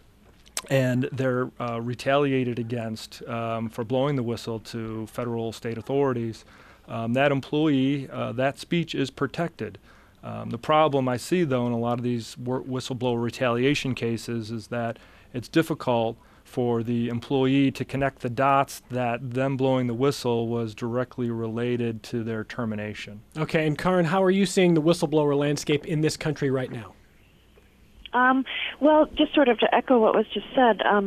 and they're uh, retaliated against um, for blowing the whistle to federal state authorities. Um, that employee, uh, that speech is protected. Um, the problem I see, though, in a lot of these wor- whistleblower retaliation cases is that it's difficult for the employee to connect the dots that them blowing the whistle was directly related to their termination. Okay, and Karin, how are you seeing the whistleblower landscape in this country right now? Um, well, just sort of to echo what was just said, um,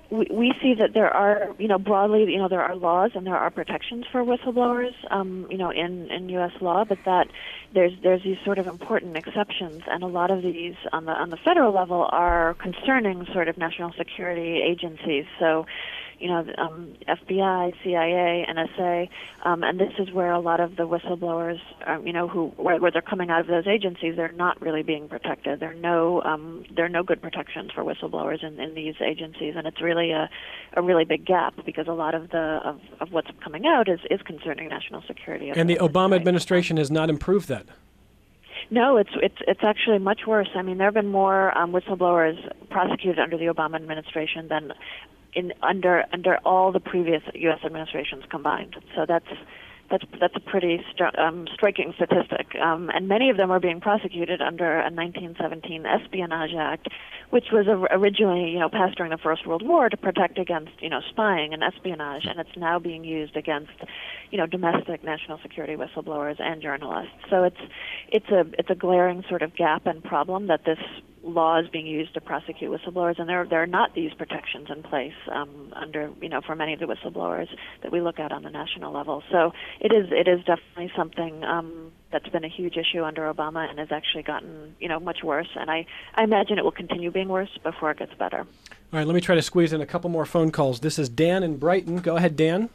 we, we see that there are, you know, broadly, you know, there are laws and there are protections for whistleblowers, um, you know, in, in U S law, but that there's there's these sort of important exceptions, and a lot of these on the on the federal level are concerning sort of national security agencies. So, you know, um, F B I, C I A, N S A, um, and this is where a lot of the whistleblowers, um, you know, who where, where they're coming out of those agencies, they're not really being protected. There are no um, there are no good protections for whistleblowers in, in these agencies, and it's really a, a really big gap because a lot of the of, of what's coming out is, is concerning national security. And the Obama administration has not improved that. No, it's it's it's actually much worse. I mean, there have been more um, whistleblowers prosecuted under the Obama administration than in under under all the previous U S administrations combined. So that's that's that's a pretty stri- um, striking statistic. Um, and many of them are being prosecuted under a nineteen seventeen Espionage Act, which was originally, you know, passed during the First World War to protect against, you know, spying and espionage, and it's now being used against, you know, domestic national security whistleblowers and journalists. So it's it's a it's a glaring sort of gap and problem that this law is being used to prosecute whistleblowers, and there there are not these protections in place um, under, you know, for many of the whistleblowers that we look at on the national level. So it is it is definitely something um, that's been a huge issue under Obama and has actually gotten, you know, much worse. And I, I imagine it will continue being worse before it gets better. All right, let me try to squeeze in a couple more phone calls. This is Dan in Brighton. Go ahead, Dan.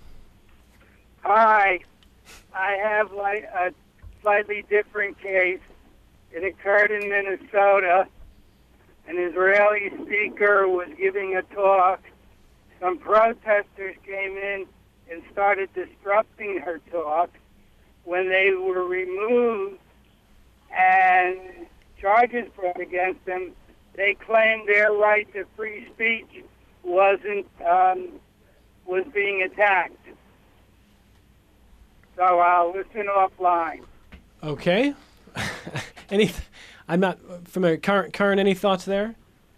Hi. I have like a slightly different case. It occurred in Minnesota. An Israeli speaker was giving a talk. Some protesters came in and started disrupting her talk. When they were removed and charges brought against them, they claimed their right to free speech wasn't um, was being attacked. So I'll listen offline. Okay. Any? I'm not familiar. Karen, Karen, any thoughts there?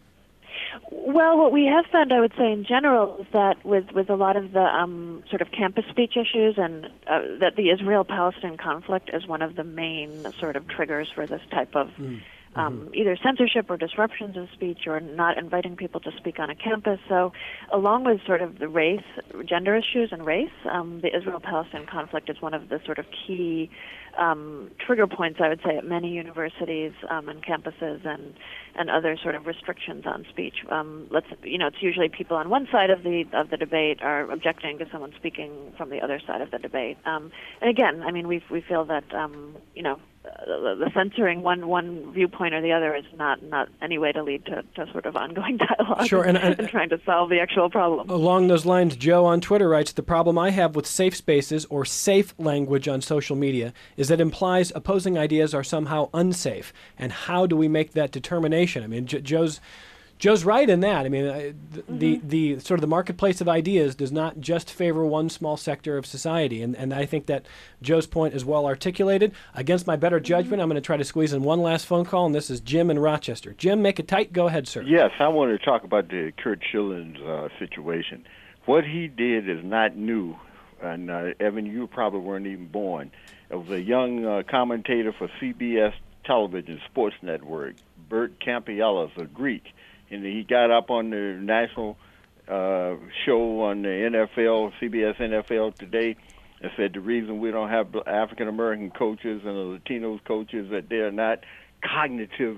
Well, what we have found, I would say, in general, is that with, with a lot of the um, sort of campus speech issues, and uh, that the Israel-Palestine conflict is one of the main sort of triggers for this type of mm. um, mm-hmm. either censorship or disruptions of speech or not inviting people to speak on a campus. So along with sort of the race, gender issues and race, um, the Israel-Palestine conflict is one of the sort of key Um, trigger points, I would say, at many universities um, and campuses, and and other sort of restrictions on speech. Um, let's, you know, it's usually people on one side of the of the debate are objecting to someone speaking from the other side of the debate. Um, and again, I mean, we we feel that um, you know, the, the censoring one one viewpoint or the other is not not any way to lead to, to sort of ongoing dialogue. Sure, and, and, and trying to solve the actual problem. Along those lines, Joe on Twitter writes, the problem I have with safe spaces or safe language on social media is that implies opposing ideas are somehow unsafe. And how do we make that determination? I mean, J- Joe's Joe's right in that. I mean, uh, the, mm-hmm. the the sort of the marketplace of ideas does not just favor one small sector of society. And, and I think that Joe's point is well articulated. Against my better judgment, I'm going to try to squeeze in one last phone call, and this is Jim in Rochester. Jim, make it tight. Go ahead, sir. Yes, I wanted to talk about the Curt Schilling's uh, situation. What he did is not new. And, uh, Evan, you probably weren't even born. It was a young uh, commentator for C B S Television Sports Network, Bert Campiellas, a Greek. And he got up on the national uh, show on the N F L, C B S N F L Today, and said the reason we don't have African-American coaches and the Latinos coaches that they're not cognitive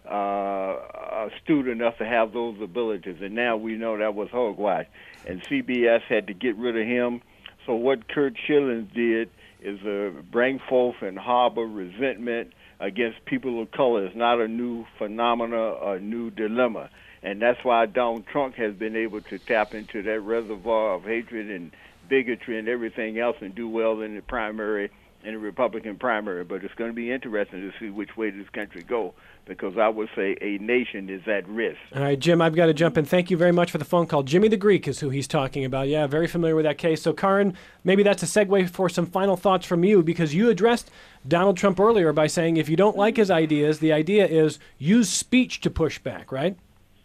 uh, astute enough to have those abilities. And now we know that was hogwash. And C B S had to get rid of him. So what Curt Schilling did is uh, bring forth and harbor resentment against people of color. It's not a new phenomena, a new dilemma. And that's why Donald Trump has been able to tap into that reservoir of hatred and bigotry and everything else and do well in the primary, in the Republican primary. But it's going to be interesting to see which way this country go, because I would say a nation is at risk. All right, Jim, I've got to jump in. Thank you very much for the phone call. Jimmy the Greek is who he's talking about. Yeah, very familiar with that case. So, Karin, maybe that's a segue for some final thoughts from you, because you addressed Donald Trump earlier by saying if you don't like his ideas, the idea is use speech to push back, right?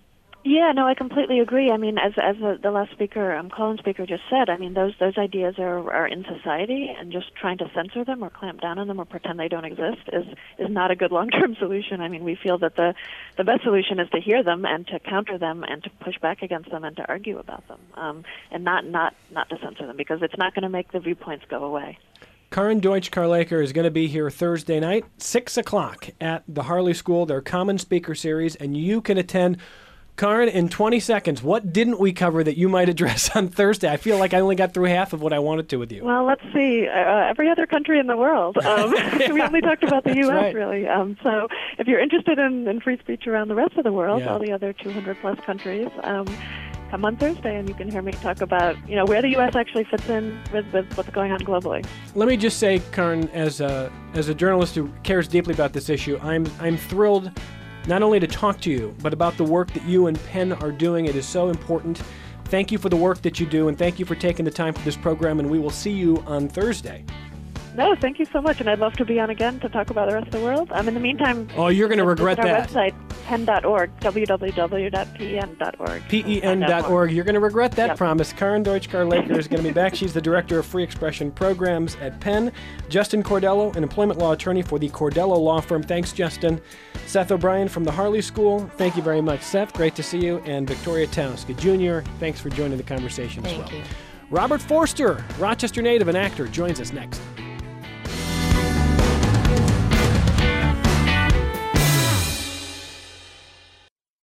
Yeah, no, I completely agree. I mean, as as the, the last speaker, um, Collins speaker, just said, I mean, those those ideas are are in society, and just trying to censor them or clamp down on them or pretend they don't exist is is not a good long-term solution. I mean, we feel that the the best solution is to hear them and to counter them and to push back against them and to argue about them, um, and not not not to censor them, because it's not going to make the viewpoints go away. Karin Deutsch-Carlaker is going to be here Thursday night, six o'clock at the Harley School, their Common Speaker Series, and you can attend. Karin, in twenty seconds, what didn't we cover that you might address on Thursday? I feel like I only got through half of what I wanted to with you. Well, let's see. Uh, every other country in the world. Um, Yeah, we only talked about the U S, right. really. Um, so if you're interested in, in free speech around the rest of the world, Yeah. all the other two hundred plus countries, um, come on Thursday and you can hear me talk about, you know, where the U S actually fits in with, with what's going on globally. Let me just say, Karin, as a, as a journalist who cares deeply about this issue, I'm I'm thrilled not only to talk to you, but about the work that you and Penn are doing. It is so important. Thank you for the work that you do, and thank you for taking the time for this program, and we will see you on Thursday. No, thank you so much, and I'd love to be on again to talk about the rest of the world. Um, in the meantime, Oh, you're going to visit regret our that. website, penn dot org, w w w dot p e n dot org. P E N dot org. You're going to regret that Yep. promise. Karin Deutsch-Carlaker is going to be back. She's the Director of Free Expression Programs at Penn. Justin Cordello, an employment law attorney for the Cordello Law Firm. Thanks, Justin. Seth O'Brien from the Harley School. Thank you very much, Seth. Great to see you. And Victoria Tauska Junior Thanks for joining the conversation as Thank well. you. Robert Forster, Rochester native and actor, joins us next.